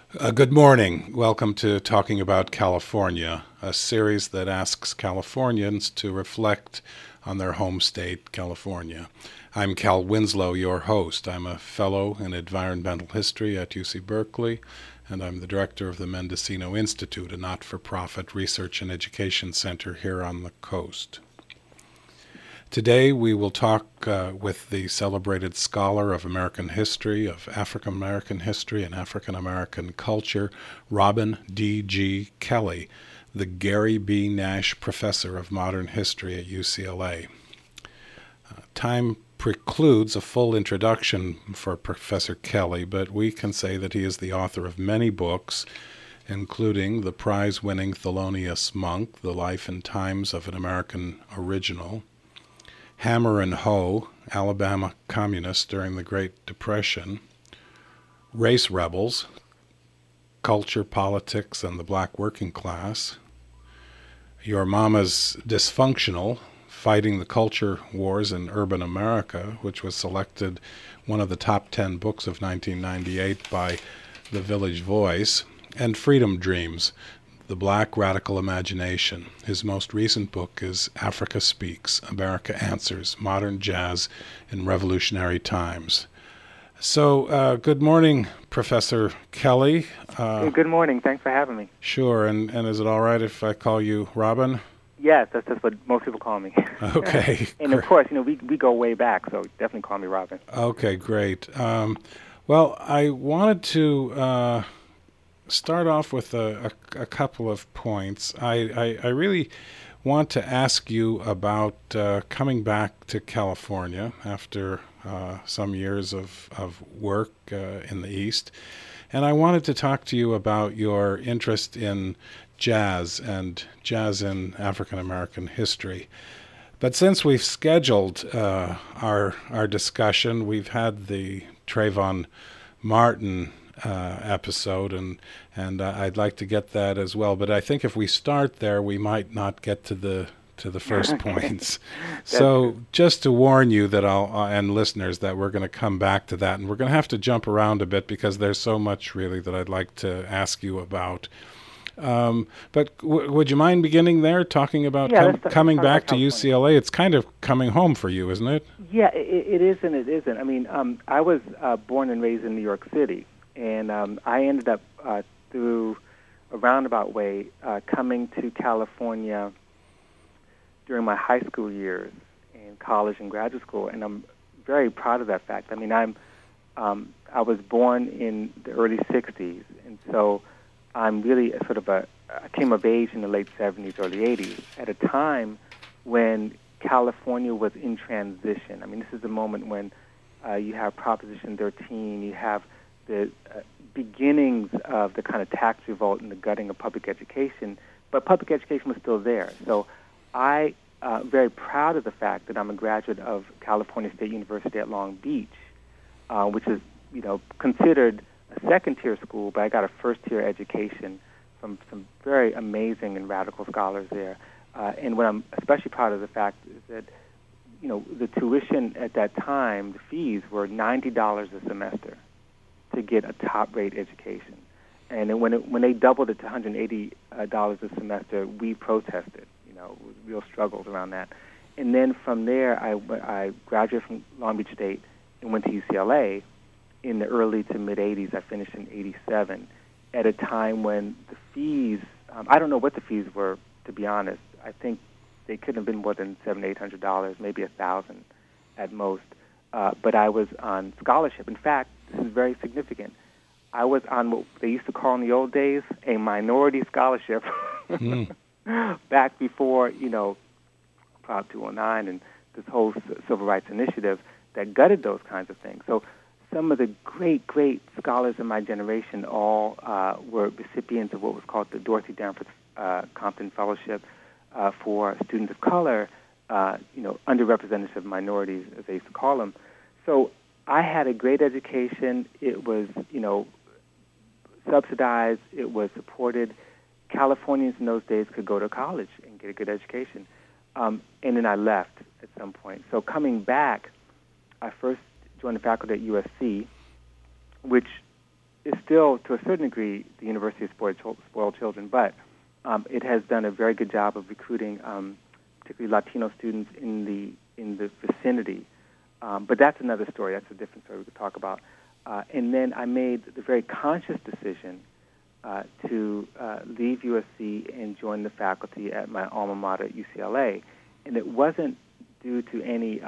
Good morning. Welcome to Talking About California, a series that asks Californians to reflect on their home state, California. I'm Cal Winslow, your host. I'm a fellow in environmental history at UC Berkeley, and I'm the director of the Mendocino Institute, a not-for-profit research and education center here on the coast. Today we will talk with the celebrated scholar of American history, of African American history and African American culture, Robin D.G. Kelley, the Gary B. Nash Professor of Modern History at UCLA. Time precludes a full introduction for Professor Kelley, but we can say that he is the author of many books, including the prize-winning Thelonious Monk, The Life and Times of an American Original, Hammer and Hoe, Alabama Communists During the Great Depression, Race Rebels, Culture, Politics, and the Black Working Class, Your Mama's Dysfunctional, Fighting the Culture Wars in Urban America, which was selected one of the top 10 books of 1998 by The Village Voice, and Freedom Dreams, The Black Radical Imagination. His most recent book is Africa Speaks, America Answers, Modern Jazz in Revolutionary Times. So, good morning, Professor Kelley. Good morning. Thanks for having me. Sure. And is it all right if I call you Robin? Yes, that's just what most people call me. Okay. And of course, we go way back, so definitely call me Robin. Okay, great. Well, I wanted to start off with a couple of points. I really want to ask you about coming back to California after some years of work in the East. And I wanted to talk to you about your interest in jazz and jazz in African American history. But since we've scheduled our discussion, we've had the Trayvon Martin episode, and I'd like to get that as well. But I think if we start there, we might not get to the first points. So just to warn you that and listeners that we're going to come back to that, and we're going to have to jump around a bit because there's so much really that I'd like to ask you about. But would you mind beginning there, talking about coming back to UCLA? It's kind of coming home for you, isn't it? Yeah, it is and it isn't. I mean, I was born and raised in New York City, and I ended up through a roundabout way coming to California during my high school years and college and graduate school, and I'm very proud of that fact. I mean, I was born in the early '60s, and so I'm really I came of age in the late '70s, early '80s, at a time when California was in transition. I mean, this is the moment when you have Proposition 13, you have the beginnings of the kind of tax revolt and the gutting of public education, but public education was still there. So I very proud of the fact that I'm a graduate of California State University at Long Beach, which is considered a second-tier school, but I got a first-tier education from some very amazing and radical scholars there. And what I'm especially proud of the fact is that, the tuition at that time, the fees were $90 a semester to get a top-rate education. And then when they doubled it to $180 a semester, we protested. Real struggles around that. And then from there, I graduated from Long Beach State and went to UCLA. In the early to mid-'80s, I finished in '87, at a time when the fees, I don't know what the fees were, to be honest. I think they couldn't have been more than $700, $800, maybe $1,000 at most. But I was on scholarship. In fact, this is very significant. I was on what they used to call in the old days a minority scholarship back before, Prop 209 and this whole civil rights initiative that gutted those kinds of things. So some of the great, great scholars in my generation all were recipients of what was called the Dorothy Danforth Compton Fellowship for students of color, underrepresented minorities, as they used to call them. So I had a great education. It was, subsidized. It was supported. Californians in those days could go to college and get a good education. And then I left at some point. So coming back, I first joined the faculty at USC, which is still, to a certain degree, the University of Spoiled Children, but it has done a very good job of recruiting, particularly Latino students in the vicinity. But that's another story. That's a different story we could talk about. And then I made the very conscious decision to leave USC and join the faculty at my alma mater at UCLA. And it wasn't due to any,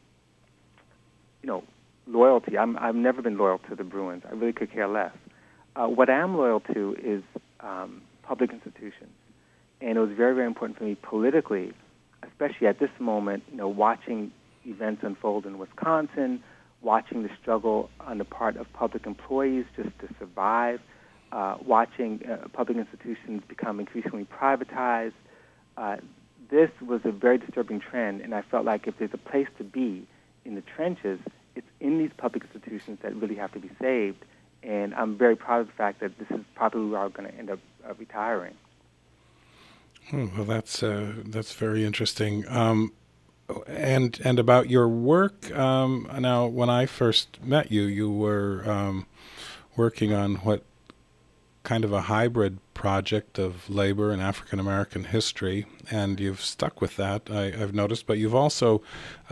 loyalty. I've never been loyal to the Bruins. I really could care less. What I am loyal to is public institutions. And it was very, very important for me politically, especially at this moment, watching events unfold in Wisconsin, watching the struggle on the part of public employees just to survive, watching public institutions become increasingly privatized. This was a very disturbing trend, and I felt like if there's a place to be in the trenches, it's in these public institutions that really have to be saved. And I'm very proud of the fact that this is probably where I'm going to end up retiring. Well, that's very interesting. And about your work, now, when I first met you, you were working on what kind of a hybrid project of labor and African American history, and you've stuck with that, I've noticed. But you've also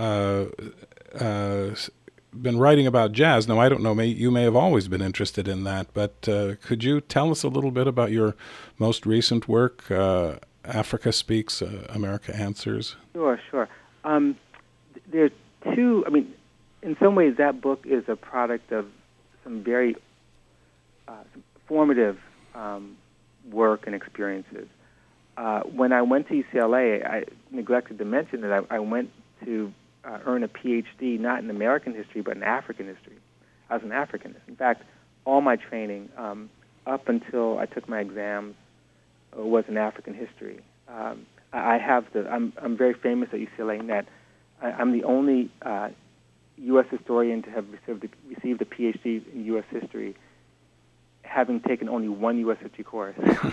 been writing about jazz. Now, I don't know, you may have always been interested in that, but could you tell us a little bit about your most recent work, Africa Speaks, America Answers? Sure. There are two, in some ways that book is a product of some very formative work and experiences. When I went to UCLA, I neglected to mention that I went to earn a PhD, not in American history, but in African history. I was an Africanist. In fact, all my training, up until I took my exams, was in African history. I'm very famous at UCLA in that I'm the only U.S. historian to have received a PhD in U.S. history, having taken only one U.S. history course.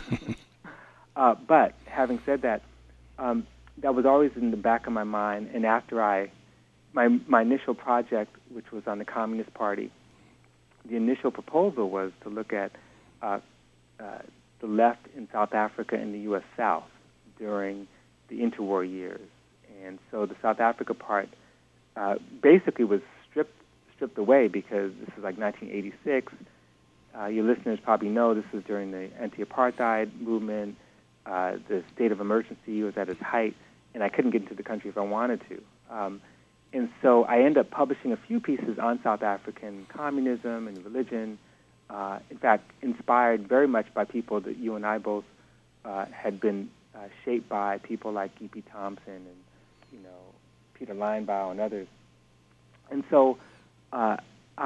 But having said that, that was always in the back of my mind. And after my initial project, which was on the Communist Party, the initial proposal was to look at the left in South Africa and the U.S. South during the interwar years. And so the South Africa part basically was stripped away because this is like 1986. Your listeners probably know this was during the anti-apartheid movement. The state of emergency was at its height, and I couldn't get into the country if I wanted to. And so I ended up publishing a few pieces on South African communism and religion, in fact, inspired very much by people that you and I both had been shaped by, people like E.P. Thompson and, Peter Linebaugh and others. And so so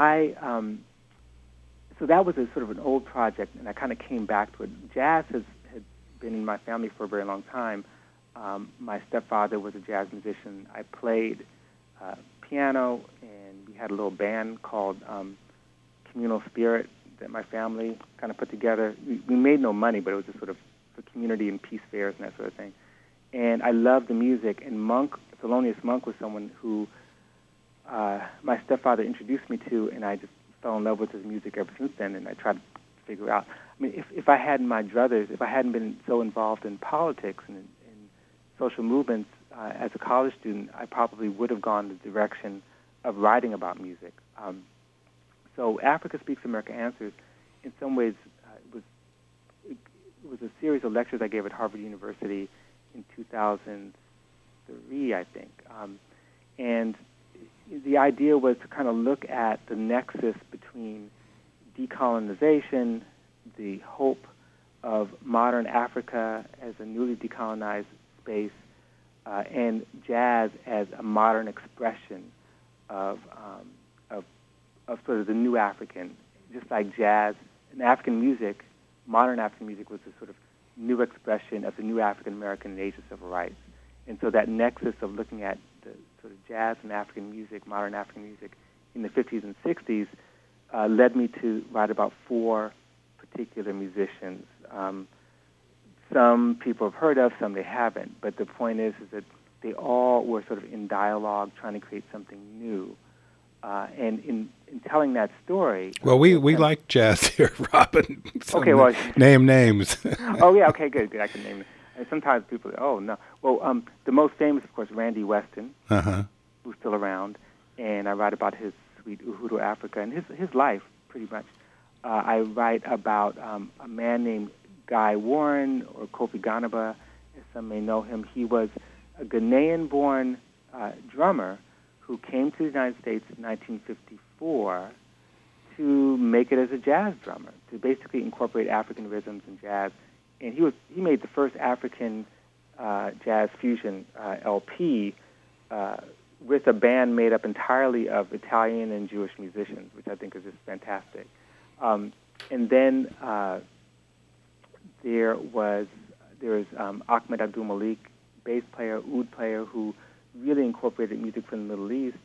that was a sort of an old project, and I kind of came back to it. Jazz had been in my family for a very long time. My stepfather was a jazz musician. I played piano, and we had a little band called Communal Spirit that my family kind of put together. We made no money, but it was just sort of for community and peace fairs and that sort of thing. And I loved the music, and Thelonious Monk was someone who my stepfather introduced me to, and I just fell in love with his music ever since then, and I tried to figure out. If I hadn't my druthers, if I hadn't been so involved in politics and in social movements as a college student, I probably would have gone the direction of writing about music. So Africa Speaks, America Answers, in some ways, it was a series of lectures I gave at Harvard University in 2003, I think. And the idea was to kind of look at the nexus between decolonization, the hope of modern Africa as a newly decolonized space, and jazz as a modern expression of sort of the new African. Just like jazz and African music, modern African music was a sort of new expression of the new African American and Asian civil rights. And so that nexus of looking at the sort of jazz and African music, modern African music, in the 50s and 60s led me to write about four particular musicians. Some people have heard of, some they haven't. But the point is that they all were sort of in dialogue, trying to create something new. And in telling that story... Well, we like jazz here, Robin. So okay, well... name names. Oh, yeah, okay, good. I can name them. And sometimes people, no. Well, the most famous, of course, Randy Weston, who's still around, and I write about his suite, Uhuru Africa, and his life, pretty much. I write about a man named Guy Warren, or Kofi Ganaba, as some may know him. He was a Ghanaian-born drummer who came to the United States in 1954 to make it as a jazz drummer, to basically incorporate African rhythms and jazz. And he made the first African jazz fusion LP with a band made up entirely of Italian and Jewish musicians, which I think is just fantastic. And then there's Ahmed Abdul Malik, bass player, oud player, who really incorporated music from the Middle East.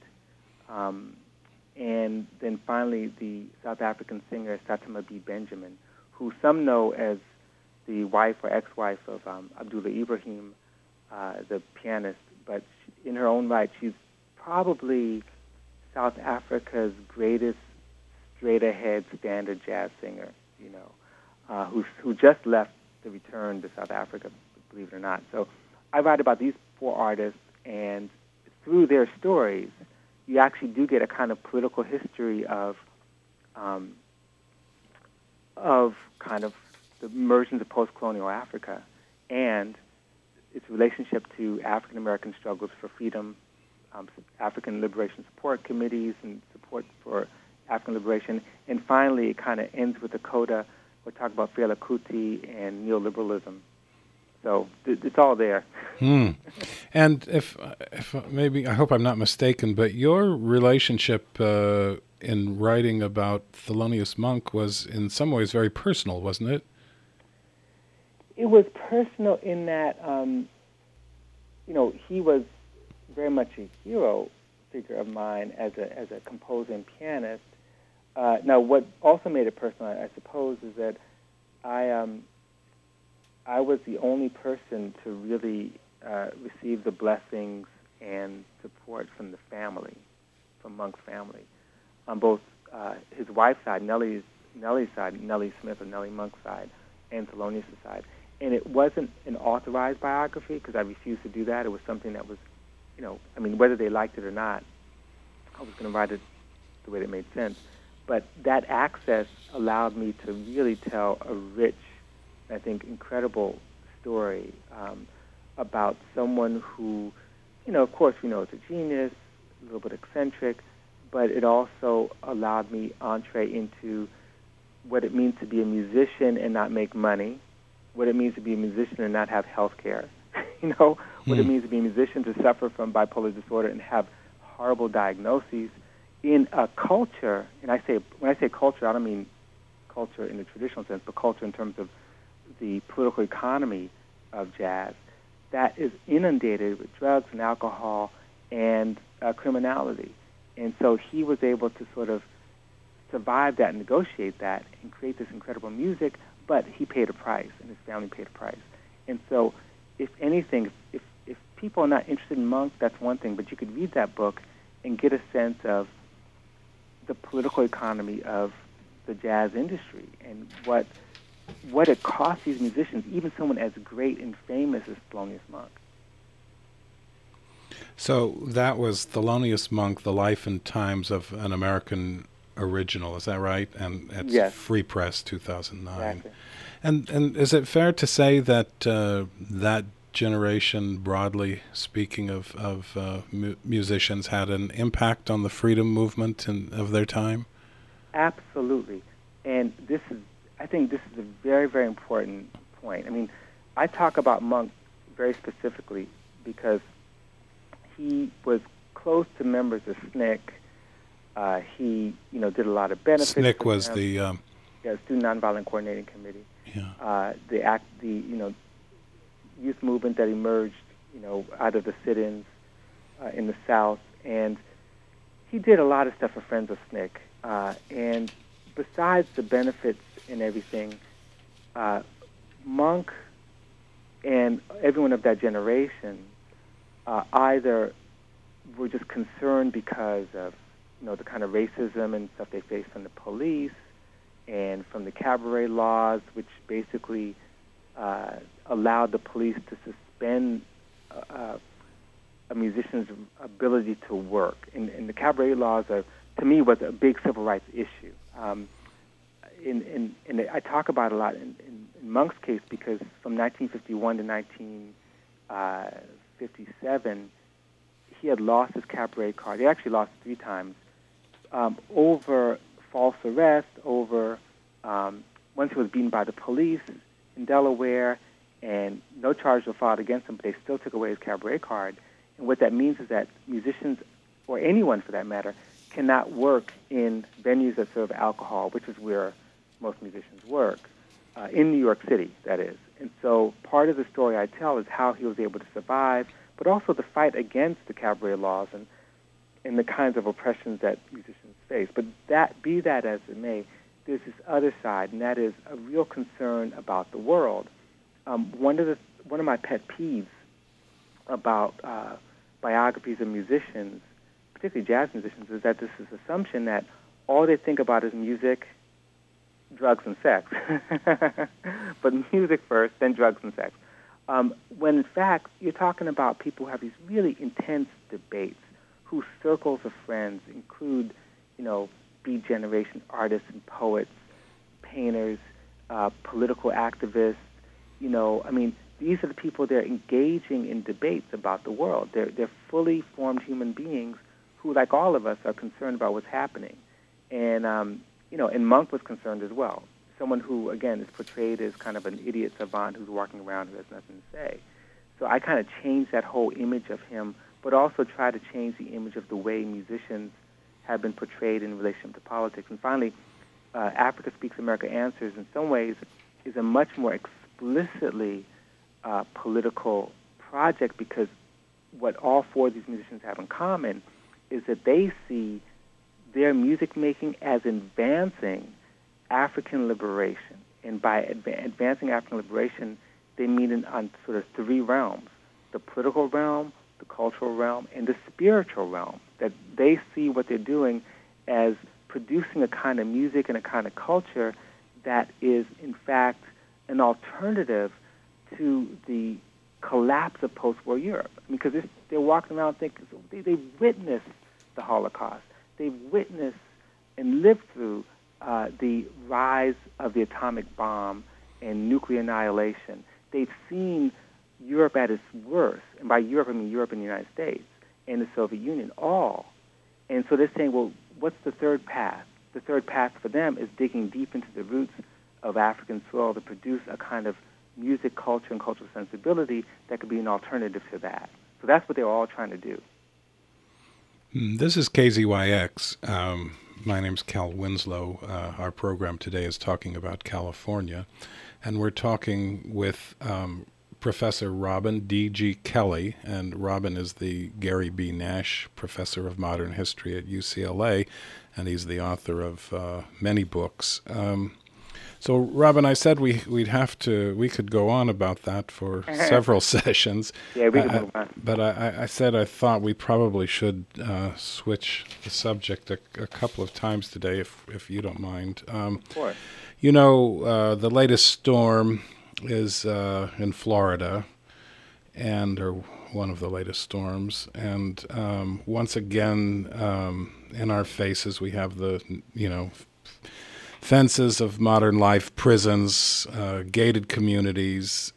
And then finally, the South African singer Satima B. Benjamin, who some know as the wife or ex-wife of Abdullah Ibrahim, the pianist. But in her own right, she's probably South Africa's greatest straight-ahead standard jazz singer, who just left to return to South Africa, believe it or not. So I write about these four artists, and through their stories, you actually do get a kind of political history of kind of the emergence of post-colonial Africa and its relationship to African-American struggles for freedom, African liberation support committees and support for African liberation. And finally, it kind of ends with a coda. We'll talk about Fela Kuti and neoliberalism. So it's all there. And if maybe, I hope I'm not mistaken, but your relationship in writing about Thelonious Monk was in some ways very personal, wasn't it? It was personal in that, he was very much a hero figure of mine as a composer and pianist. Now, what also made it personal, I suppose, is that I was the only person to really receive the blessings and support from the family, from Monk's family, on both his wife's side, Nellie's side, Nellie Smith or Nellie Monk's side, and Thelonious' side. And it wasn't an authorized biography because I refused to do that. It was something that was, whether they liked it or not, I was going to write it the way that made sense. But that access allowed me to really tell a rich, I think, incredible story about someone who, of course, we know is a genius, a little bit eccentric, but it also allowed me entree into what it means to be a musician and not make money, what it means to be a musician and not have health care, what it means to be a musician to suffer from bipolar disorder and have horrible diagnoses in a culture, and when I say culture, I don't mean culture in the traditional sense, but culture in terms of the political economy of jazz that is inundated with drugs and alcohol and criminality. And so he was able to sort of survive that and negotiate that and create this incredible music, but he paid a price, and his family paid a price. And so, if anything, if people are not interested in Monk, that's one thing, but you could read that book and get a sense of the political economy of the jazz industry and what it costs these musicians, even someone as great and famous as Thelonious Monk. So that was Thelonious Monk, The Life and Times of an American Original, is that right? And it's yes. Free Press, 2009. Exactly. And is it fair to say that that generation, broadly speaking, of musicians had an impact on the freedom movement of their time? Absolutely. And I think this is a very, very important point. I mean, I talk about Monk very specifically because he was close to members of SNCC. He, did a lot of benefits. SNCC was the Student Nonviolent Coordinating Committee. Yeah. The youth movement that emerged, out of the sit-ins in the South, and he did a lot of stuff for Friends of SNCC. And besides the benefits and everything, Monk and everyone of that generation either were just concerned because of, the kind of racism and stuff they faced from the police and from the cabaret laws, which basically allowed the police to suspend a musician's ability to work. And the cabaret laws are, to me, was a big civil rights issue. And I talk about it a lot in Monk's case, because from 1951 to 1957, he had lost his cabaret card. He actually lost it 3 times over false arrest, over once he was beaten by the police in Delaware, and no charges were filed against him, but they still took away his cabaret card. And what that means is that musicians, or anyone for that matter, cannot work in venues that serve alcohol, which is where most musicians work, in New York City, that is. And so part of the story I tell is how he was able to survive, but also the fight against the cabaret laws and the kinds of oppressions that musicians face. But be that as it may, there's this other side, and that is a real concern about the world. One of my pet peeves about biographies of musicians, particularly jazz musicians, is that this is the assumption that all they think about is music, drugs, and sex. But music first, then drugs and sex. When in fact, you're talking about people who have these really intense debates, whose circles of friends include, Beat Generation artists and poets, painters, political activists. These are the people that are engaging in debates about the world. They're fully formed human beings who, like all of us, are concerned about what's happening. And, and Monk was concerned as well. Someone who, again, is portrayed as kind of an idiot savant who's walking around who has nothing to say. So I kind of changed that whole image of him, but also try to change the image of the way musicians have been portrayed in relation to politics. And finally, Africa Speaks, America Answers, in some ways, is a much more explicitly political project, because what all 4 of these musicians have in common is that they see their music making as advancing African liberation. And by advancing African liberation, they mean it on sort of 3 realms: the political realm, the cultural realm, and the spiritual realm. That they see what they're doing as producing a kind of music and a kind of culture that is, in fact, an alternative to the collapse of post-war Europe. Because they're walking around thinking, they witnessed the Holocaust. They witnessed and lived through the rise of the atomic bomb and nuclear annihilation. They've seen Europe at its worst, and by Europe I mean Europe and the United States and the Soviet Union, all. And so they're saying, well, what's the third path? The third path for them is digging deep into the roots of African soil to produce a kind of music, culture, and cultural sensibility that could be an alternative to that. So that's what they're all trying to do. This is KZYX. My name's Cal Winslow. Our program today is talking about California, and we're talking with Professor Robin D.G. Kelley, and Robin is the Gary B. Nash Professor of Modern History at UCLA, and he's the author of many books. So, Robin, I said we could go on about that for several sessions. Yeah, we could move on. But I said I thought we probably should switch the subject a couple of times today, if you don't mind. Of course. The latest storm is in Florida, or one of the latest storms, and once again, in our faces, we have the fences of modern life, prisons, gated communities,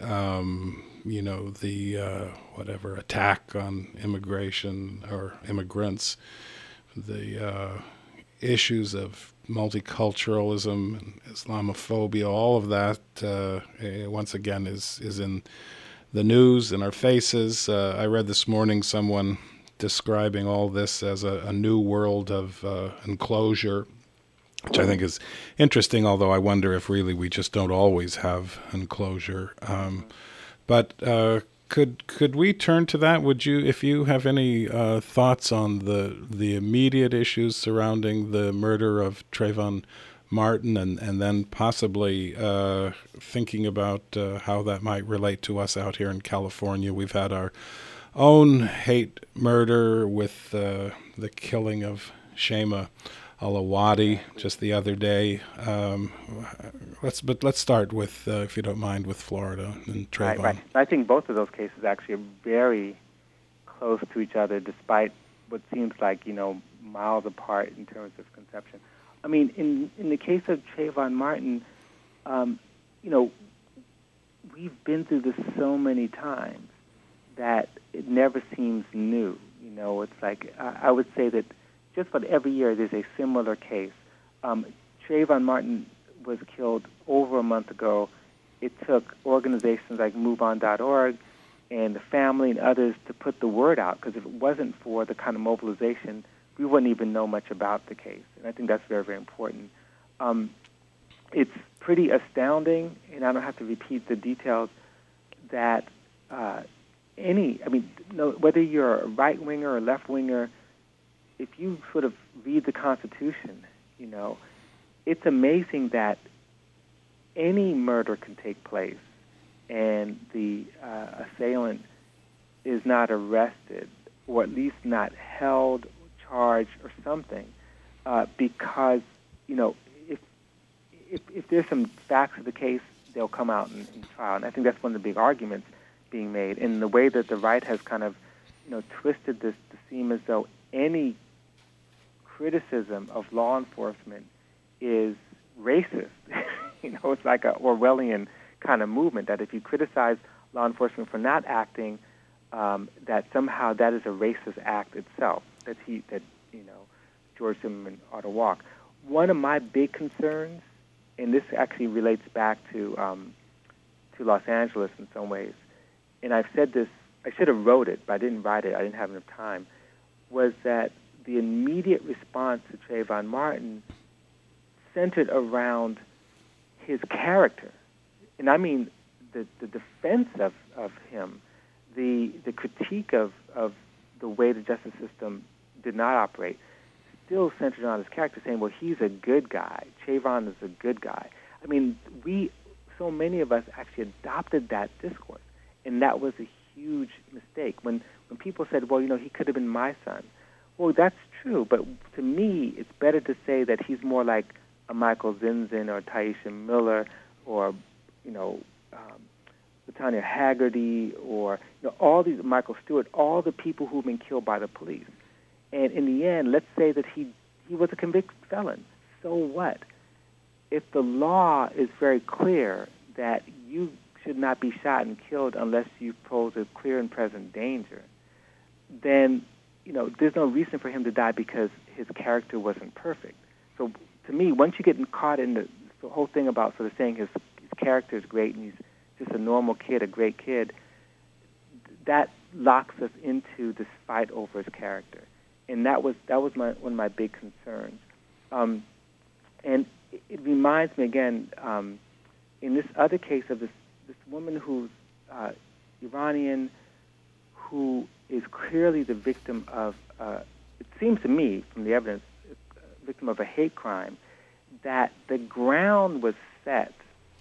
the attack on immigration or immigrants, the issues of multiculturalism and Islamophobia, all of that, once again, is in the news, in our faces. I read this morning someone describing all this as a new world of enclosure, which I think is interesting, although I wonder if really we just don't always have enclosure. But could we turn to that? Would you, if you have any thoughts on the immediate issues surrounding the murder of Trayvon Martin, and then possibly thinking about how that might relate to us out here in California? We've had our own hate murder with the killing of Shema Alawadi just the other day. Let's start with, if you don't mind, with Florida and Trayvon. Right. I think both of those cases actually are very close to each other, despite what seems like miles apart in terms of conception. I mean, in the case of Trayvon Martin, we've been through this so many times that it never seems new. It's like I would say that just about every year there's a similar case. Trayvon Martin was killed over a month ago. It took organizations like MoveOn.org and the family and others to put the word out, because if it wasn't for the kind of mobilization, we wouldn't even know much about the case. And I think that's very, very important. It's pretty astounding, and I don't have to repeat the details, that whether you're a right-winger or left-winger, if you sort of read the Constitution, it's amazing that any murder can take place and the assailant is not arrested, or at least not held, charged, or something, because if there's some facts of the case, they'll come out in trial. And I think that's one of the big arguments being made. In the way that the right has kind of twisted this to seem as though any criticism of law enforcement is racist. It's like a Orwellian kind of movement, that if you criticize law enforcement for not acting, that somehow that is a racist act itself, that George Zimmerman ought to walk. One of my big concerns, and this actually relates back to Los Angeles in some ways, and I've said this, I should have wrote it, but I didn't write it, I didn't have enough time, was that the immediate response to Trayvon Martin centered around his character. And I mean the defense of him, the critique of the way the justice system did not operate, still centered on his character, saying, well, he's a good guy. Trayvon is a good guy. I mean, so many of us actually adopted that discourse, and that was a huge mistake. When people said, well, he could have been my son. Well, that's true, but to me, it's better to say that he's more like a Michael Zinzin or Taisha Miller or, Latanya Haggerty or all these, Michael Stewart, all the people who've been killed by the police. And in the end, let's say that he was a convicted felon. So what? If the law is very clear that you should not be shot and killed unless you pose a clear and present danger, then there's no reason for him to die because his character wasn't perfect. So to me, once you get caught in the whole thing about sort of saying his character is great and he's just a normal kid, a great kid, that locks us into this fight over his character. And that was one of my big concerns. And it reminds me again, in this other case of this woman who's Iranian, who is clearly the victim of, it seems to me from the evidence, victim of a hate crime, that the ground was set,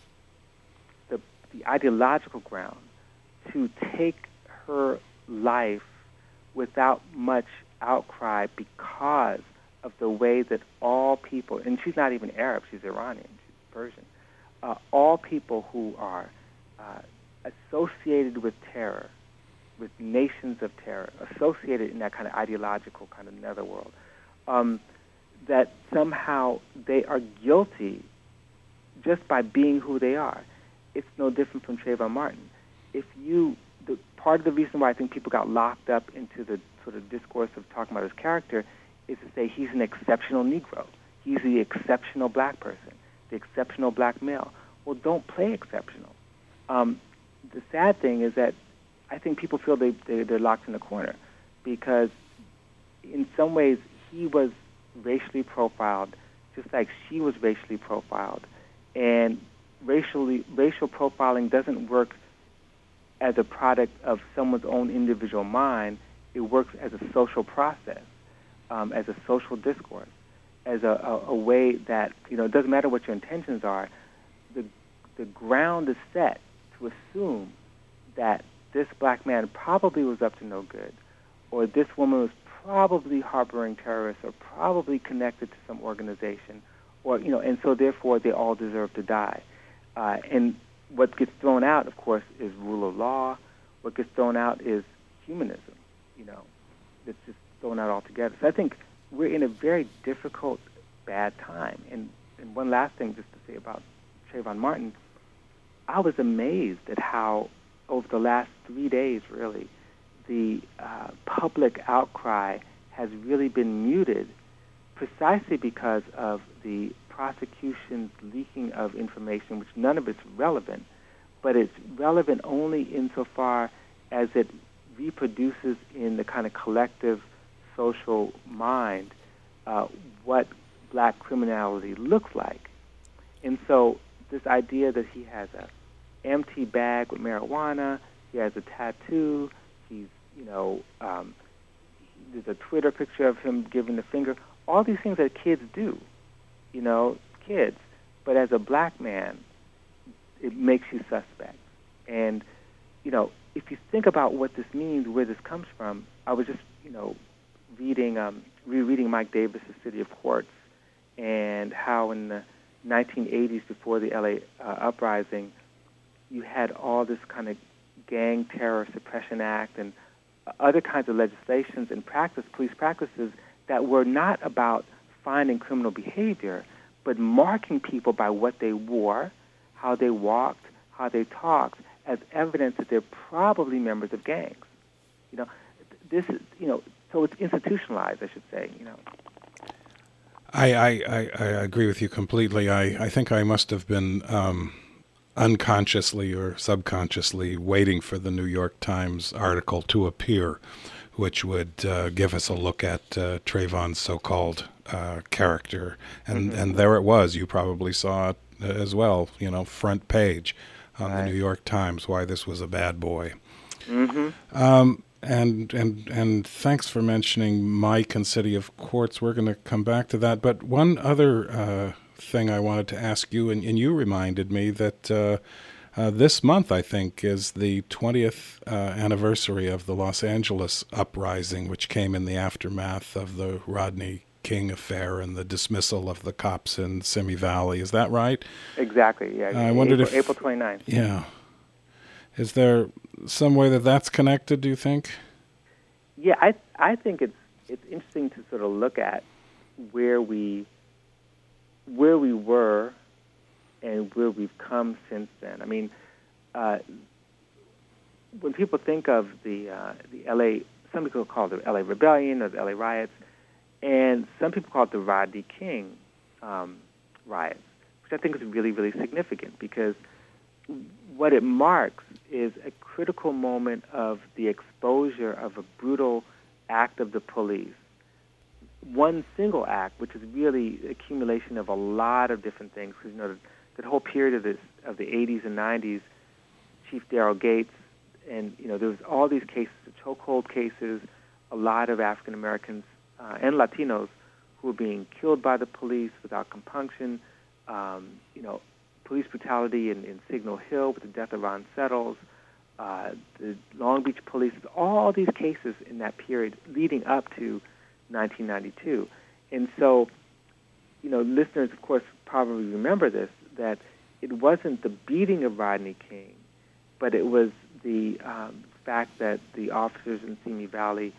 the ideological ground, to take her life without much outcry because of the way that all people, and she's not even Arab, she's Iranian, she's Persian, all people who are associated with terror, with nations of terror, associated in that kind of ideological kind of netherworld, that somehow they are guilty just by being who they are. It's no different from Trayvon Martin. Part of the reason why I think people got locked up into the sort of discourse of talking about his character is to say he's an exceptional Negro. He's the exceptional black person, the exceptional black male. Well, don't play exceptional. The sad thing is that I think people feel they're locked in a corner because in some ways he was racially profiled just like she was racially profiled. And racial profiling doesn't work as a product of someone's own individual mind. It works as a social process, as a social discourse, as a way that, it doesn't matter what your intentions are, the ground is set to assume that this black man probably was up to no good, or this woman was probably harboring terrorists or probably connected to some organization, or and so therefore they all deserve to die. And what gets thrown out, of course, is rule of law. What gets thrown out is humanism. It's just thrown out altogether. So I think we're in a very difficult, bad time. And one last thing just to say about Trayvon Martin, I was amazed at how over the last 3 days, really, the public outcry has really been muted precisely because of the prosecution's leaking of information, which none of it's relevant, but it's relevant only insofar as it reproduces in the kind of collective social mind what black criminality looks like. And so this idea that he has a empty bag with marijuana, he has a tattoo, he's, there's a Twitter picture of him giving the finger, all these things that kids do, kids. But as a black man, it makes you suspect. And, if you think about what this means, where this comes from, I was just, rereading Mike Davis' City of Quartz, and how in the 1980s, before the LA uprising, you had all this kind of gang terror suppression act and other kinds of legislations and police practices that were not about finding criminal behavior, but marking people by what they wore, how they walked, how they talked, as evidence that they're probably members of gangs. This is, so it's institutionalized, I should say, I agree with you completely. I think I must have been unconsciously or subconsciously waiting for the New York Times article to appear, which would give us a look at Trayvon's so-called character. And there it was. You probably saw it as well, front page on the New York Times, why this was a bad boy. And thanks for mentioning Mike and City of Quartz. We're going to come back to that. But one other thing I wanted to ask you, and you reminded me that this month, I think, is the 20th anniversary of the Los Angeles uprising, which came in the aftermath of the Rodney King affair and the dismissal of the cops in Simi Valley. Is that right? Exactly, yeah. I wondered April 29th. Yeah. Is there some way that that's connected, do you think? Yeah, I think it's interesting to sort of look at where we were and where we've come since then. I mean, when people think of the LA, some people call it the LA Rebellion or the LA riots, and some people call it the Rodney King riots, which I think is really, really significant because what it marks is a critical moment of the exposure of a brutal act of the police. One single act, which is really accumulation of a lot of different things. Because that whole period of the 80s and 90s, Chief Daryl Gates, and there was all these cases, chokehold cases, a lot of African Americans and Latinos who were being killed by the police without compunction. Police brutality in Signal Hill with the death of Ron Settles, the Long Beach police, all these cases in that period leading up to 1992. And so, listeners, of course, probably remember this, that it wasn't the beating of Rodney King, but it was the fact that the officers in Simi Valley,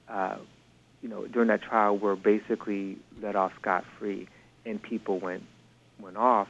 during that trial were basically let off scot-free, and people went off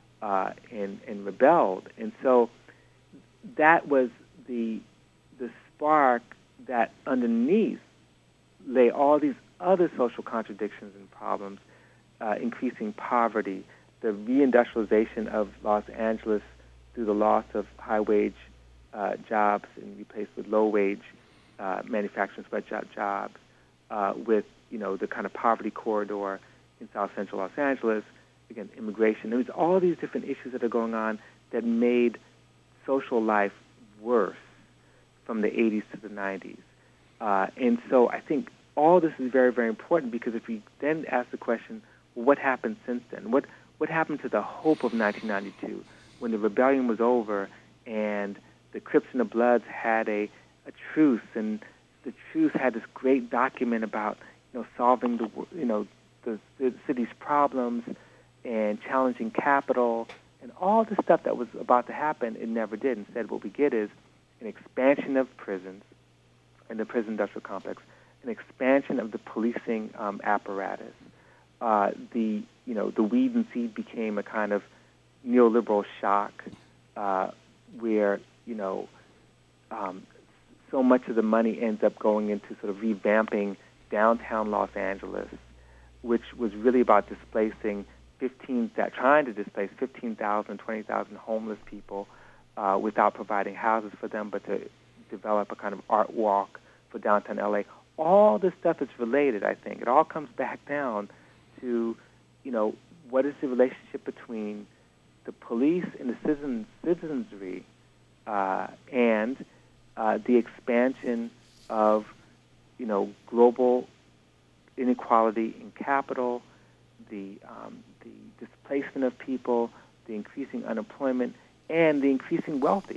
and rebelled. And so that was the spark that underneath lay all these other social contradictions and problems, increasing poverty, the reindustrialization of Los Angeles through the loss of high-wage jobs and replaced with low-wage manufacturing sweatshop jobs, with the kind of poverty corridor in South Central Los Angeles. Again, immigration. There was all these different issues that are going on that made social life worse from the 80s to the 90s. And so I think all this is very, very important because if we then ask the question, well, what happened since then? What happened to the hope of 1992 when the rebellion was over and the Crips and the Bloods had a truce and the Truth had this great document about solving the city's problems and challenging capital and all the stuff that was about to happen. It never did. Instead, what we get is an expansion of prisons and the prison industrial complex, an expansion of the policing apparatus. The weed and seed became a kind of neoliberal shock where so much of the money ends up going into sort of revamping downtown Los Angeles, which was really about trying to displace 15,000, 20,000 homeless people without providing houses for them, but to develop a kind of art walk for downtown LA. All this stuff is related, I think. It all comes back down to, what is the relationship between the police and the citizenry and the expansion of, global inequality in capital, the displacement of people, the increasing unemployment, and the increasing wealthy.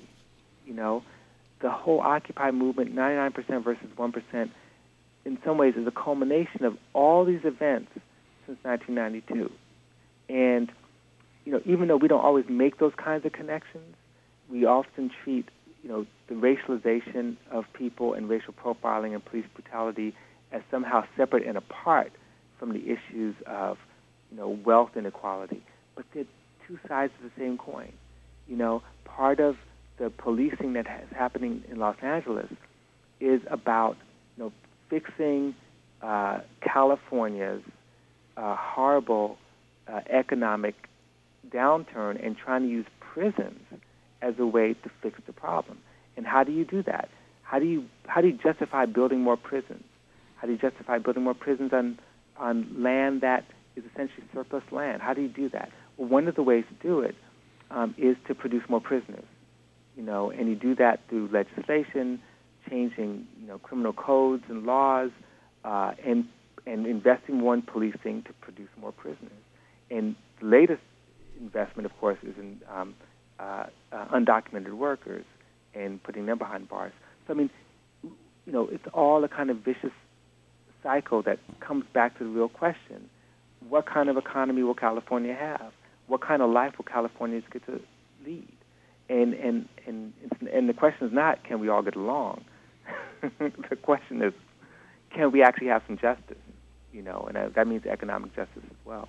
The whole Occupy movement, 99% versus 1%, in some ways is a culmination of all these events since 1992. And, even though we don't always make those kinds of connections, we often treat, the racialization of people and racial profiling and police brutality as somehow separate and apart from the issues of, wealth inequality. But they're two sides of the same coin. Part of the policing that is happening in Los Angeles is about, fixing California's horrible economic downturn and trying to use prisons as a way to fix the problem. And how do you do that? How do you justify building more prisons? How do you justify building more prisons on land that is essentially surplus land? How do you do that? Well, one of the ways to do it is to produce more prisoners. And you do that through legislation, changing criminal codes and laws, and investing more in policing to produce more prisoners. And the latest investment, of course, is in undocumented workers and putting them behind bars. So, it's all a kind of vicious cycle that comes back to the real question. What kind of economy will California have? What kind of life will Californians get to lead? And the question is not, can we all get along? The question is, can we actually have some justice? And that means economic justice as well.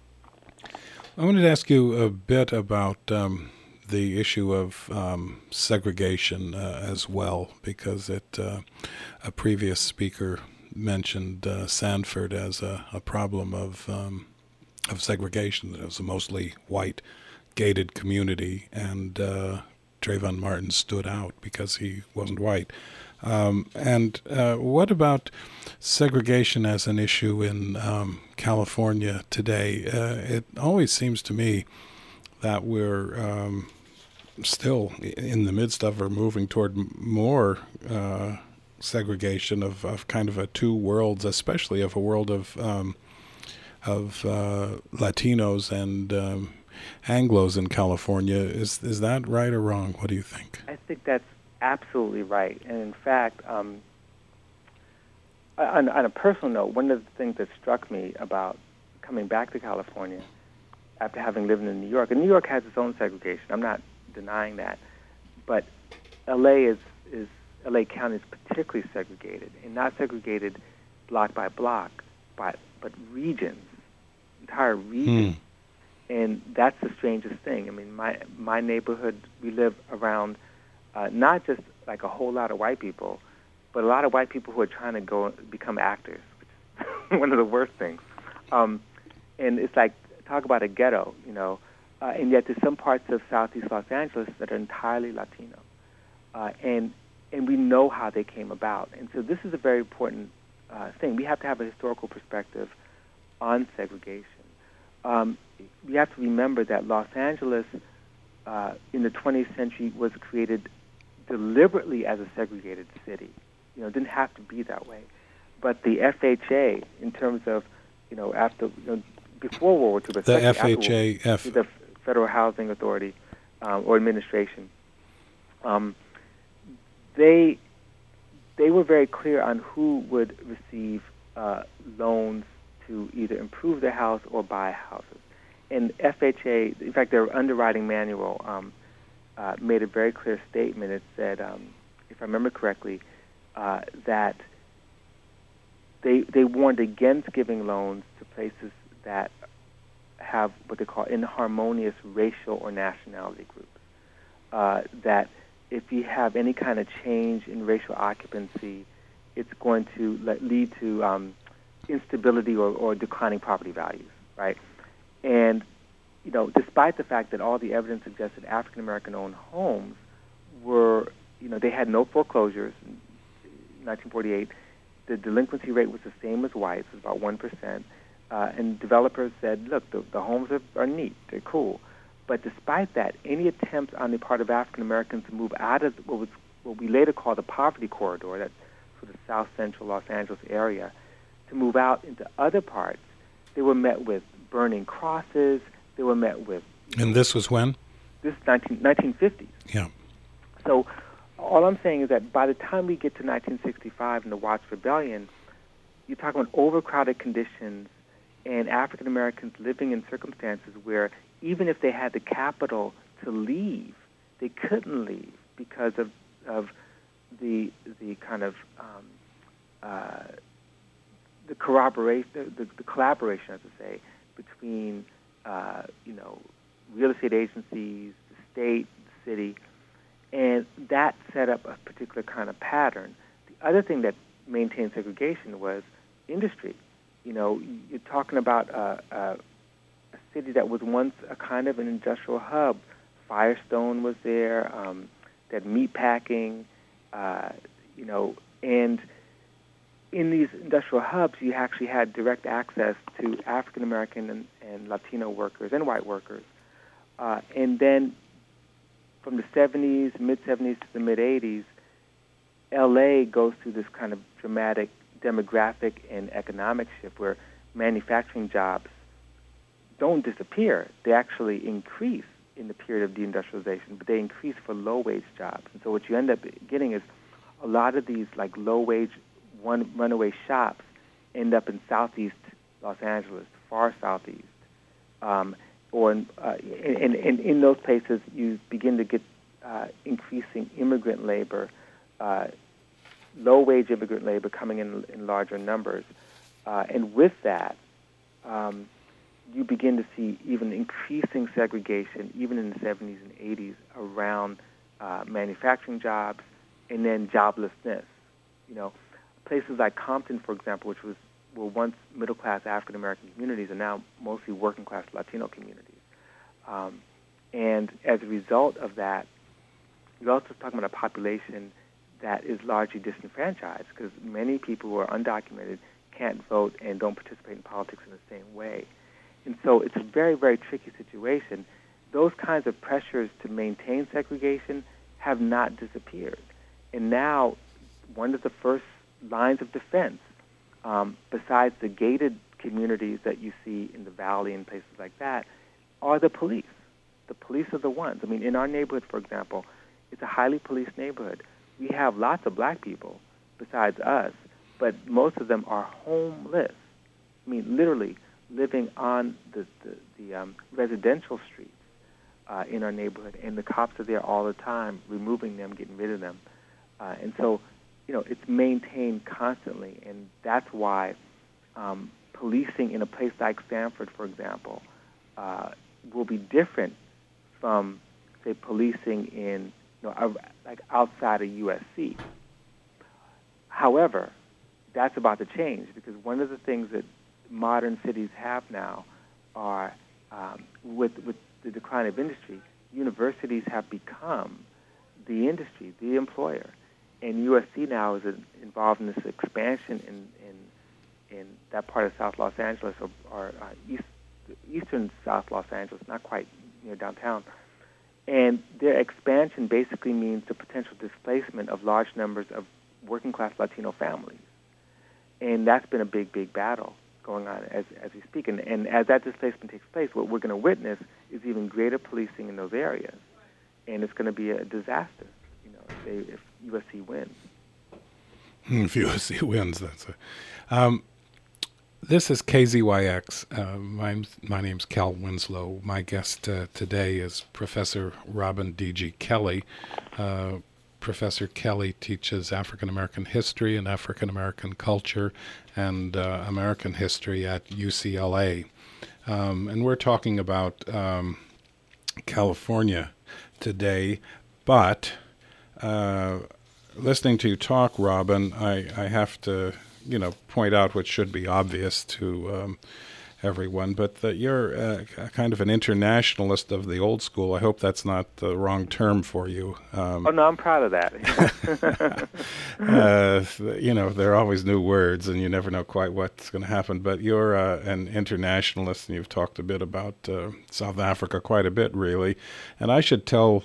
I wanted to ask you a bit about the issue of segregation as well, because a previous speaker mentioned Sanford as a problem of segregation. That it was a mostly white gated community, and Trayvon Martin stood out because he wasn't white. And what about segregation as an issue in California today? It always seems to me that we're still in the midst of or moving toward more segregation of kind of a two worlds, especially of a world of Latinos and Anglos in California. Is that right or wrong? What do you think? I think that's absolutely right. And in fact, on a personal note, one of the things that struck me about coming back to California after having lived in New York, and New York has its own segregation, I'm not denying that, but LA County is particularly segregated, and not segregated block by block, but regions, entire regions. And that's the strangest thing. I mean, my neighborhood, we live around not just like a whole lot of white people, but a lot of white people who are trying to go become actors, which is one of the worst things. And it's like, talk about a ghetto, and yet there's some parts of Southeast Los Angeles that are entirely Latino. And we know how they came about. And so this is a very important thing. We have to have a historical perspective on segregation. We have to remember that Los Angeles in the 20th century was created deliberately as a segregated city. It didn't have to be that way. But the FHA, in terms of, after, before World War II, but the FHA, the Federal Housing Authority or Administration, they they were very clear on who would receive loans to either improve their house or buy houses. And FHA, in fact, their underwriting manual made a very clear statement. It said, if I remember correctly, that they warned against giving loans to places that have what they call inharmonious racial or nationality groups. That if you have any kind of change in racial occupancy, it's going to lead to instability or declining property values, right? And, despite the fact that all the evidence suggested African-American-owned homes were, they had no foreclosures in 1948, the delinquency rate was the same as whites, it was about 1%, and developers said, look, the homes are neat, they're cool. But despite that, any attempts on the part of African Americans to move out of what we later call the poverty corridor, that sort of south central Los Angeles area, to move out into other parts, they were met with burning crosses. They were met with. And this was when? This is 1950s. Yeah. So all I'm saying is that by the time we get to 1965 and the Watts Rebellion, you're talking about overcrowded conditions and African Americans living in circumstances where even if they had the capital to leave, they couldn't leave because of the kind of the collaboration, as I say, between real estate agencies, the state, the city, and that set up a particular kind of pattern. The other thing that maintained segregation was industry. You're talking about a city that was once a kind of an industrial hub. Firestone was there, that meat packing, and in these industrial hubs, you actually had direct access to African American and Latino workers and white workers. And then from the 70s, mid-70s to the mid-80s, L.A. goes through this kind of dramatic demographic and economic shift where manufacturing jobs don't disappear. They actually increase in the period of deindustrialization, but they increase for low-wage jobs. And so what you end up getting is a lot of these like low-wage runaway shops end up in southeast Los Angeles, far southeast. Or in those places, you begin to get increasing immigrant labor, low-wage immigrant labor coming in larger numbers. And with that, you begin to see even increasing segregation, even in the 70s and 80s, around manufacturing jobs and then joblessness. Places like Compton, for example, which were once middle-class African-American communities, are now mostly working-class Latino communities. And as a result of that, you're also talking about a population that is largely disenfranchised because many people who are undocumented can't vote and don't participate in politics in the same way. And so it's a very, very tricky situation. Those kinds of pressures to maintain segregation have not disappeared. And now one of the first lines of defense, besides the gated communities that you see in the Valley and places like that, are the police. The police are the ones. I mean, in our neighborhood, for example, it's a highly policed neighborhood. We have lots of black people besides us, but most of them are homeless. I mean, literally living on the residential streets in our neighborhood, and the cops are there all the time, removing them, getting rid of them. And so, it's maintained constantly, and that's why policing in a place like Stanford, for example, will be different from, say, policing in, like outside of USC. However, that's about to change because one of the things that modern cities have now are, with the decline of industry, universities have become the industry, the employer. And USC now is involved in this expansion in that part of South Los Angeles or eastern South Los Angeles, not quite near downtown. And their expansion basically means the potential displacement of large numbers of working-class Latino families. And that's been a big, big battle going on as we speak. And as that displacement takes place, what we're going to witness is even greater policing in those areas. And it's going to be a disaster, if USC wins. If USC wins, that's it. This is KZYX. My name's Cal Winslow. My guest today is Professor Robin D.G. Kelley. Professor Kelley teaches African American history and African American culture and American history at UCLA. And we're talking about California today, but listening to you talk, Robin, I have to point out what should be obvious to everyone, but that you're kind of an internationalist of the old school. I hope that's not the wrong term for you. Oh, no, I'm proud of that. There are always new words, and you never know quite what's going to happen, but you're an internationalist, and you've talked a bit about South Africa, quite a bit, really. And I should tell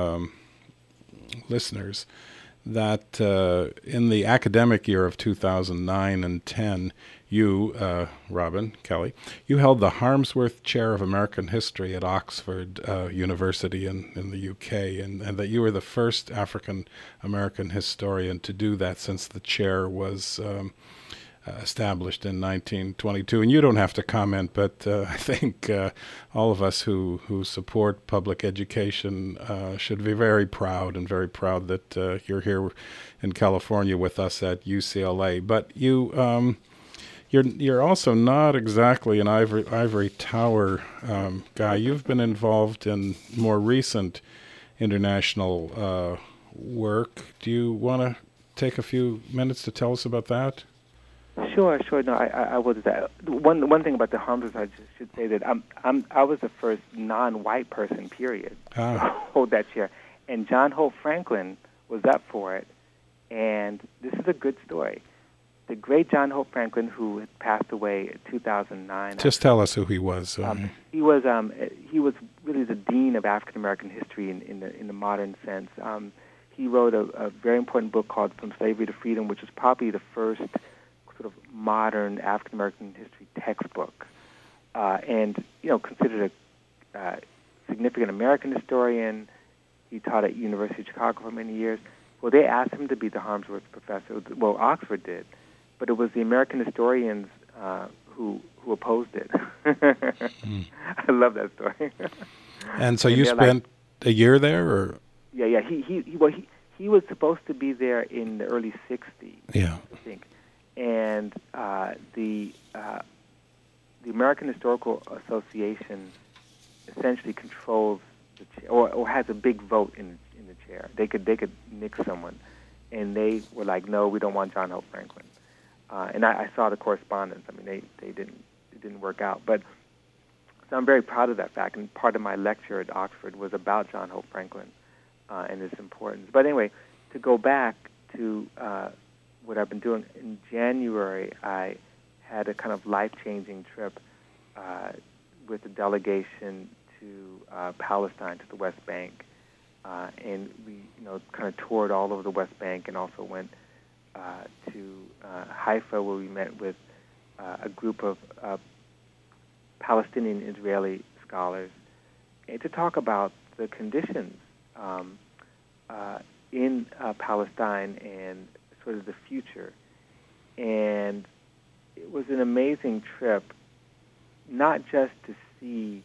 listeners that in the academic year of 2009 and 10, you, Robin Kelley, you held the Harmsworth Chair of American History at Oxford University in the UK, and that you were the first African American historian to do that since the chair was established in 1922. And you don't have to comment, but I think all of us who support public education should be very proud that you're here in California with us at UCLA. But you're also not exactly an ivory tower guy. You've been involved in more recent international work. Do you want to take a few minutes to tell us about that? Sure. No, I will do that. One thing about the Harmsworth, I just should say that I was the first non-white person, period, to hold that chair, and John Hope Franklin was up for it. And this is a good story. The great John Hope Franklin, who had passed away in 2009. Just tell us who he was. He was really the dean of African American history in the modern sense. He wrote a very important book called From Slavery to Freedom, which is probably the first sort of modern African American history textbook, and considered a significant American historian. He taught at University of Chicago for many years. Well, they asked him to be the Harmsworth professor. Well, Oxford did, but it was the American historians who opposed it. I love that story. And so you spent a year there, or? Yeah. He was supposed to be there in the early '60s. Yeah, I think. And the American Historical Association essentially controls the chair, or has a big vote in the chair. They could nix someone, and they were like, no, we don't want John Hope Franklin. And I saw the correspondence. I mean, it didn't work out. But so I'm very proud of that fact. And part of my lecture at Oxford was about John Hope Franklin and his importance. But anyway, to go back to what I've been doing, in January, I had a kind of life-changing trip with a delegation to Palestine, to the West Bank, and we, kind of toured all over the West Bank, and also went to Haifa, where we met with a group of Palestinian Israeli scholars, and to talk about the conditions in Palestine and sort of the future. And it was an amazing trip, not just to see,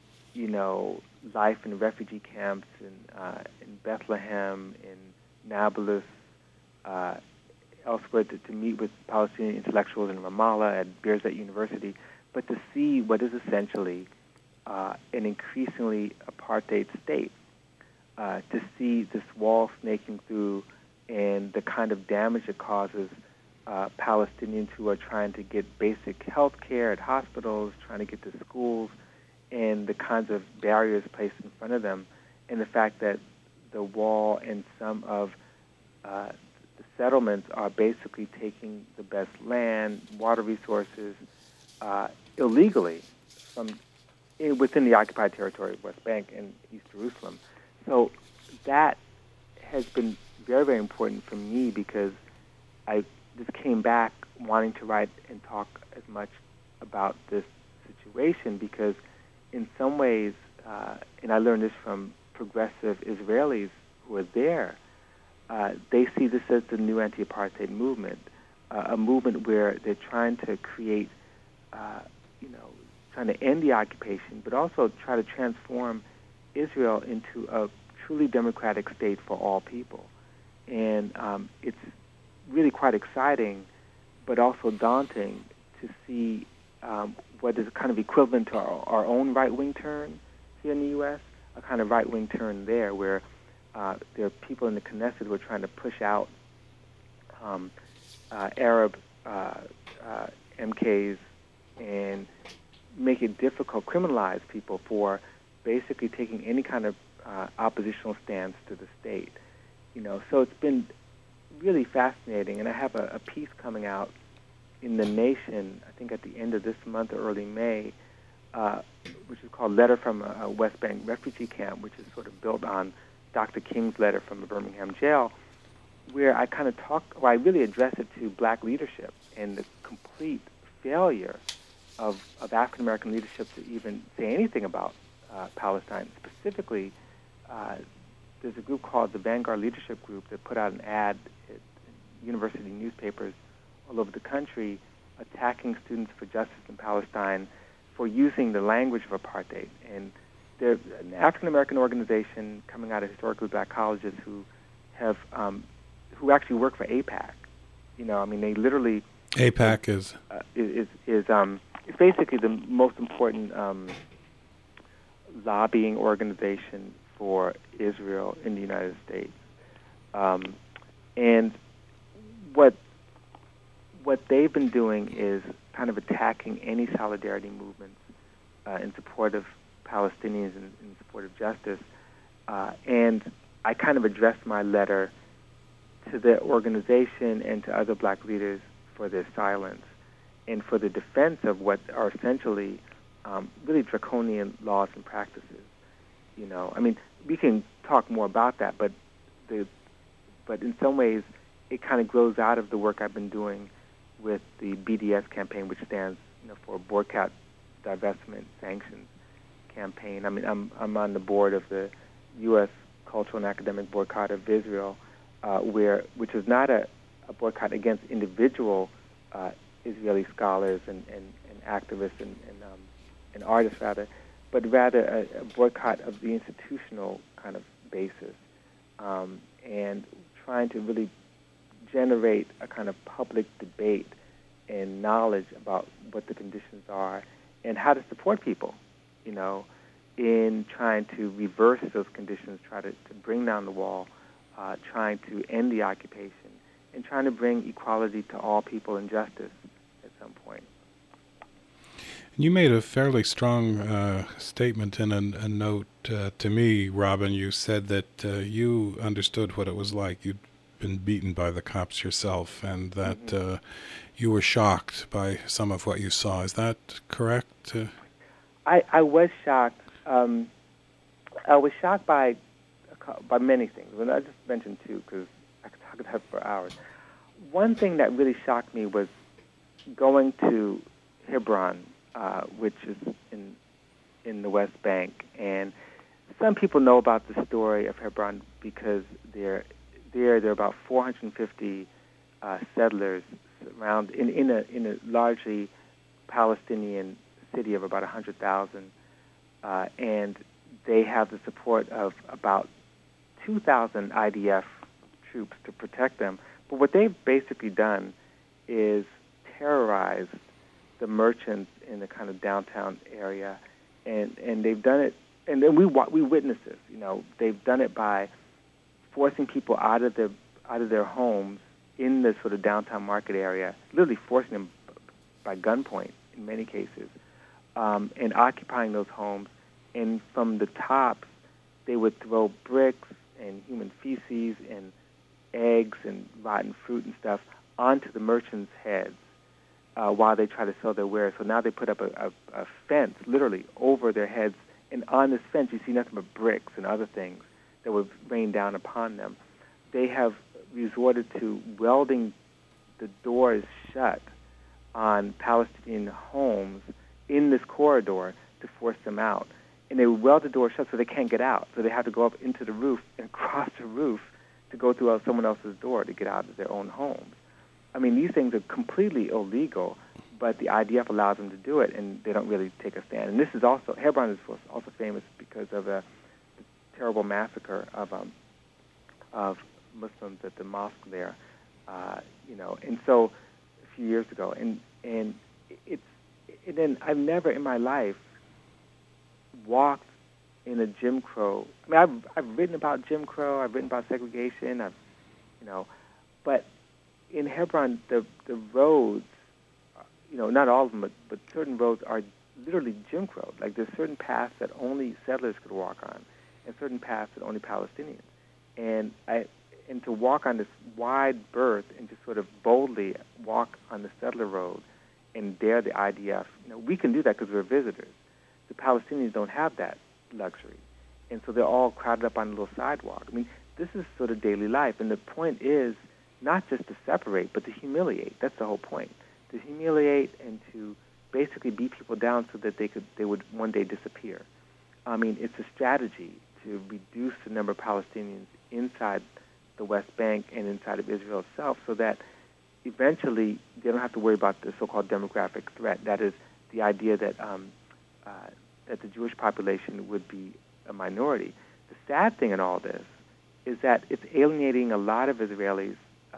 life in refugee camps in Bethlehem, in Nablus, elsewhere, to meet with Palestinian intellectuals in Ramallah, at Birzeit University, but to see what is essentially an increasingly apartheid state, to see this wall snaking through and the kind of damage it causes Palestinians who are trying to get basic health care at hospitals, trying to get to schools, and the kinds of barriers placed in front of them, and the fact that the wall and some of the settlements are basically taking the best land, water resources, illegally within the occupied territory of West Bank and East Jerusalem. So that has been very, very important for me, because I just came back wanting to write and talk as much about this situation, because in some ways, and I learned this from progressive Israelis who were there, they see this as the new anti-apartheid movement, a movement where they're trying to create, trying to end the occupation, but also try to transform Israel into a truly democratic state for all people. And it's really quite exciting, but also daunting to see what is kind of equivalent to our own right-wing turn here in the U.S., a kind of right-wing turn there where there are people in the Knesset who are trying to push out Arab MKs and make it difficult, criminalize people for basically taking any kind of oppositional stance to the state. So it's been really fascinating, and I have a piece coming out in The Nation, I think at the end of this month or early May, which is called Letter from a West Bank Refugee Camp, which is sort of built on Dr. King's letter from the Birmingham jail, where I kind of I really address it to black leadership and the complete failure of African-American leadership to even say anything about Palestine. Specifically, there's a group called the Vanguard Leadership Group that put out an ad at university newspapers all over the country attacking Students for Justice in Palestine for using the language of apartheid. And they're an African-American organization coming out of historically black colleges who have who actually work for AIPAC. They literally... AIPAC is it's basically the most important lobbying organization for Israel in the United States. And what they've been doing is kind of attacking any solidarity movements in support of Palestinians and in support of justice. And I kind of addressed my letter to the organization and to other black leaders for their silence and for the defense of what are essentially really draconian laws and practices. We can talk more about that, but in some ways it kind of grows out of the work I've been doing with the BDS campaign, which stands for Boycott, Divestment, Sanctions campaign. I'm on the board of the U.S. Cultural and Academic Boycott of Israel, which is not a boycott against individual Israeli scholars and activists and artists, rather, but rather a boycott of the institutional kind of basis, and trying to really generate a kind of public debate and knowledge about what the conditions are and how to support people, in trying to reverse those conditions, try to bring down the wall, trying to end the occupation, and trying to bring equality to all people and justice at some point. You made a fairly strong statement in a note to me, Robin. You said that you understood what it was like. You'd been beaten by the cops yourself, and that you were shocked by some of what you saw. Is that correct? I was shocked. I was shocked by many things. And I just mentioned two because I could talk about it for hours. One thing that really shocked me was going to Hebron, which is in the West Bank, and some people know about the story of Hebron because there are about 450 settlers around in a largely Palestinian city of about 100,000, and they have the support of about 2,000 IDF troops to protect them. But what they've basically done is terrorize the merchants in the kind of downtown area, and they've done it, and then we witness this. They've done it by forcing people out of their homes in the sort of downtown market area, literally forcing them by gunpoint in many cases, and occupying those homes. And from the tops, they would throw bricks and human feces and eggs and rotten fruit and stuff onto the merchants' heads while they try to sell their wares. So now they put up a fence, literally, over their heads, and on this fence you see nothing but bricks and other things that would rain down upon them. They have resorted to welding the doors shut on Palestinian homes in this corridor to force them out. And they weld the door shut so they can't get out. So they have to go up into the roof and cross the roof to go through someone else's door to get out of their own homes. I mean, these things are completely illegal, but the IDF allows them to do it, and they don't really take a stand. And this is also, Hebron is also famous because of the terrible massacre of Muslims at the mosque there, and so a few years ago. And then I've never in my life walked in a Jim Crow. I mean, I've written about Jim Crow. I've written about segregation. But in Hebron, the roads, not all of them, but certain roads are literally Jim Crow. Like there's certain paths that only settlers could walk on, and certain paths that only Palestinians. And to walk on this wide berth and just sort of boldly walk on the settler road and dare the IDF, we can do that because we're visitors. The Palestinians don't have that luxury, and so they're all crowded up on a little sidewalk. I mean, this is sort of daily life, and the point is not just to separate, but to humiliate. That's the whole point. To humiliate and to basically beat people down so that they would one day disappear. I mean, it's a strategy to reduce the number of Palestinians inside the West Bank and inside of Israel itself so that eventually they don't have to worry about the so-called demographic threat. That is the idea that that the Jewish population would be a minority. The sad thing in all this is that it's alienating a lot of Israeli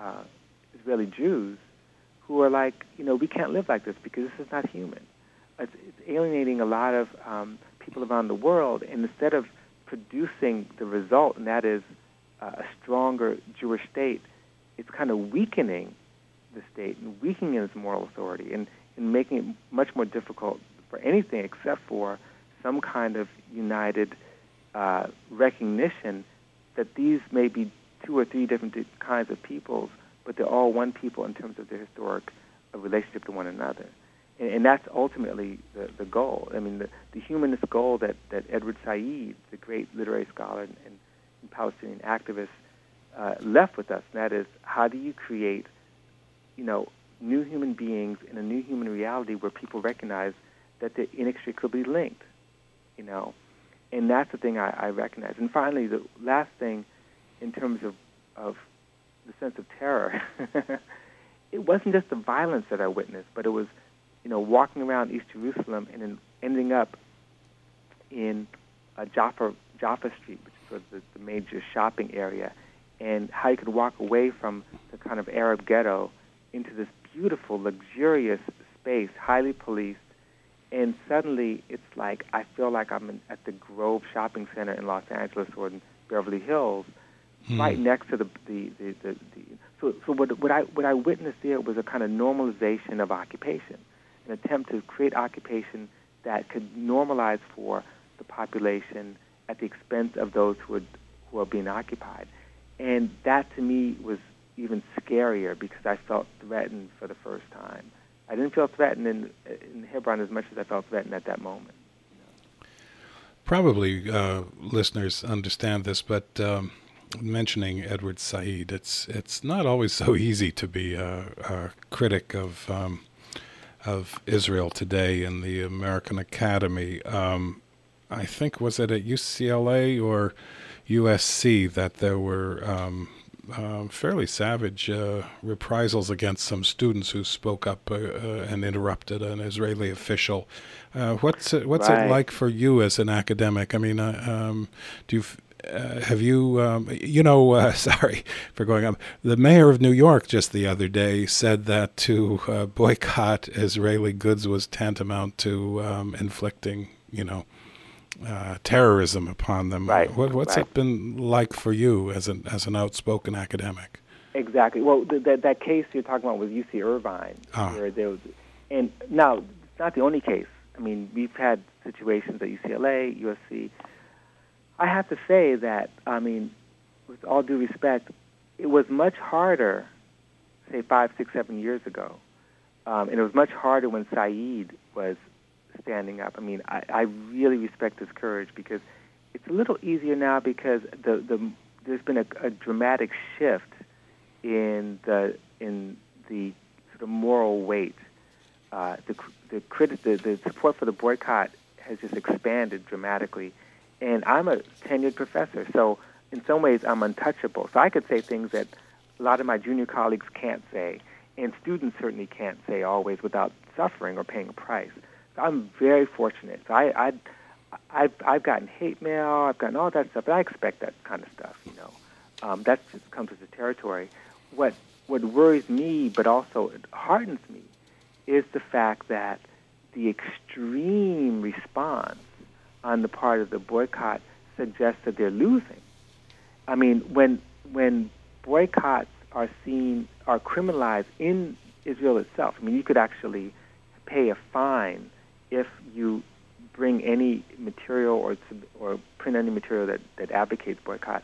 Jews who are like, we can't live like this because this is not human. It's alienating a lot of people around the world, and instead of producing the result, and that is a stronger Jewish state, it's kind of weakening the state and weakening its moral authority and making it much more difficult for anything except for some kind of united recognition that these may be two or three different kinds of peoples, but they're all one people in terms of their historic relationship to one another. And that's ultimately the goal. I mean, the humanist goal that Edward Said, the great literary scholar and Palestinian activist, left with us, and that is, how do you create, new human beings in a new human reality where people recognize that they're inextricably linked, And that's the thing I recognize. And finally, the last thing, in terms of the sense of terror, it wasn't just the violence that I witnessed, but it was, walking around East Jerusalem and then ending up in Jaffa Street, which is sort of the major shopping area, and how you could walk away from the kind of Arab ghetto into this beautiful, luxurious space, highly policed, and suddenly it's like I feel like I'm at the Grove Shopping Center in Los Angeles or in Beverly Hills, right next to the So what I witnessed there was a kind of normalization of occupation, an attempt to create occupation that could normalize for the population at the expense of those who are being occupied. And that, to me, was even scarier because I felt threatened for the first time. I didn't feel threatened in Hebron as much as I felt threatened at that moment. Probably listeners understand this, but mentioning Edward Said, it's not always so easy to be a critic of Israel today in the American Academy. I think, was it at UCLA or USC that there were fairly savage reprisals against some students who spoke up and interrupted an Israeli official. What's it like for you as an academic? I mean, do you have you? Sorry for going on. The mayor of New York just the other day said that to boycott Israeli goods was tantamount to inflicting, terrorism upon them. Right. What's it been like for you as an outspoken academic? Exactly. Well, that case you're talking about was UC Irvine, where there was, and now it's not the only case. I mean, we've had situations at UCLA, USC. I have to say that, I mean, with all due respect, it was much harder, say 5, 6, 7 years ago, and it was much harder when Said was standing up. I mean, I really respect his courage because it's a little easier now because there's been a dramatic shift in the sort of moral weight. The support for the boycott has just expanded dramatically, and I'm a tenured professor, so in some ways, I'm untouchable. So I could say things that a lot of my junior colleagues can't say, and students certainly can't say always without suffering or paying a price. So I'm very fortunate. So I've gotten hate mail, I've gotten all that stuff, but I expect that kind of stuff, that just comes with the territory. What worries me, but also heartens me, is the fact that the extreme response on the part of the boycott suggests that they're losing. I mean, when boycotts are criminalized in Israel itself, I mean, you could actually pay a fine if you bring any material or print any material that advocates boycott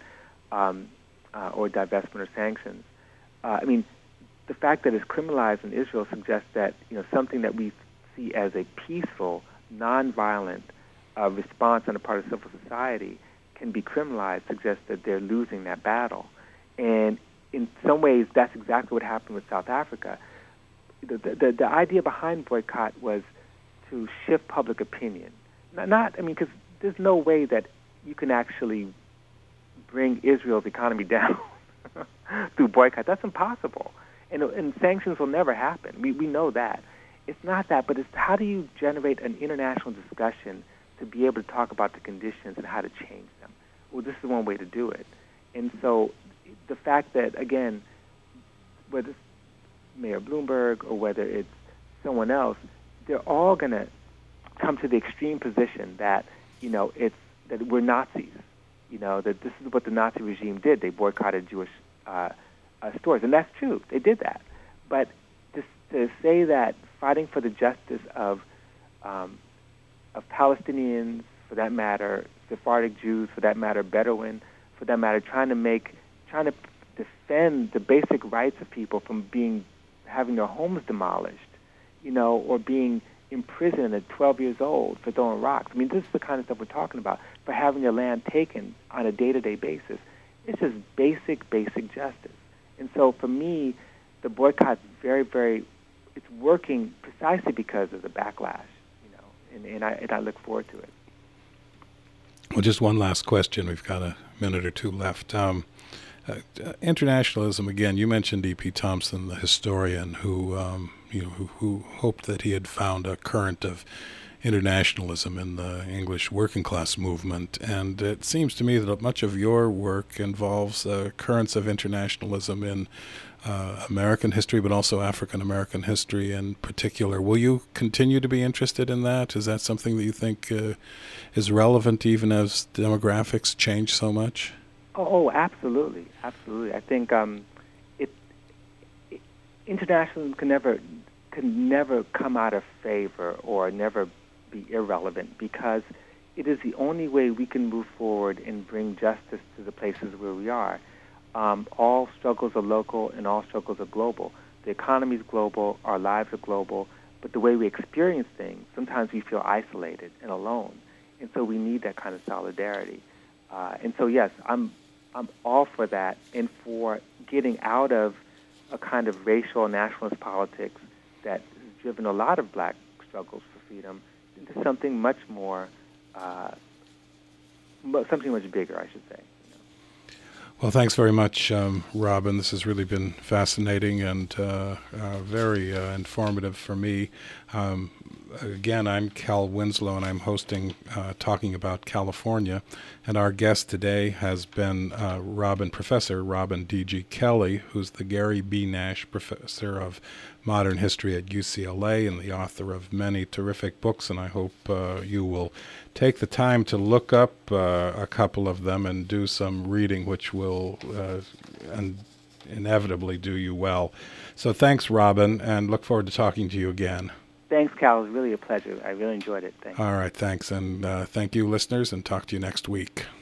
or divestment or sanctions. I mean, the fact that it's criminalized in Israel suggests that something that we see as a peaceful, nonviolent response on the part of civil society can be criminalized suggests that they're losing that battle. And in some ways, that's exactly what happened with South Africa. The idea behind boycott was to shift public opinion. Because there's no way that you can actually bring Israel's economy down through boycott. That's impossible. And sanctions will never happen. We know that. It's not that, but it's how do you generate an international discussion to be able to talk about the conditions and how to change them? Well, this is one way to do it. And so the fact that, again, whether it's Mayor Bloomberg or whether it's someone else, they're all going to come to the extreme position that, that we're Nazis, that this is what the Nazi regime did. They boycotted Jewish stores, and that's true. They did that. But to say that fighting for the justice of Palestinians, for that matter, Sephardic Jews, for that matter, Bedouin, for that matter, trying to defend the basic rights of people from having their homes demolished, or being imprisoned at 12 years old for throwing rocks. I mean, this is the kind of stuff we're talking about, for having your land taken on a day-to-day basis. It's just basic justice. And so for me, the boycott is very, very, it's working precisely because of the backlash, and I look forward to it. Well, just one last question. We've got a minute or two left. Internationalism, again, you mentioned E.P. Thompson, the historian, who hoped that he had found a current of internationalism in the English working class movement. And it seems to me that much of your work involves currents of internationalism in American history, but also African American history in particular. Will you continue to be interested in that? Is that something that you think is relevant even as demographics change so much? Oh, absolutely, absolutely. I think internationalism can never come out of favor or never be irrelevant, because it is the only way we can move forward and bring justice to the places where we are. All struggles are local and all struggles are global. The economy is global, our lives are global, but the way we experience things, sometimes we feel isolated and alone. And so we need that kind of solidarity. And so, yes, I'm all for that, and for getting out of a kind of racial nationalist politics that has driven a lot of black struggles for freedom into something much more, something much bigger, I should say. Well, thanks very much, Robin. This has really been fascinating and very informative for me. Again, I'm Cal Winslow, and I'm hosting Talking About California. And our guest today has been Professor Robin D.G. Kelley, who's the Gary B. Nash Professor of Modern History at UCLA and the author of many terrific books. And I hope you will take the time to look up a couple of them and do some reading, which will inevitably do you well. So thanks, Robin, and look forward to talking to you again. Thanks, Cal. It was really a pleasure. I really enjoyed it. Thanks. All right, thanks. And thank you, listeners, and talk to you next week.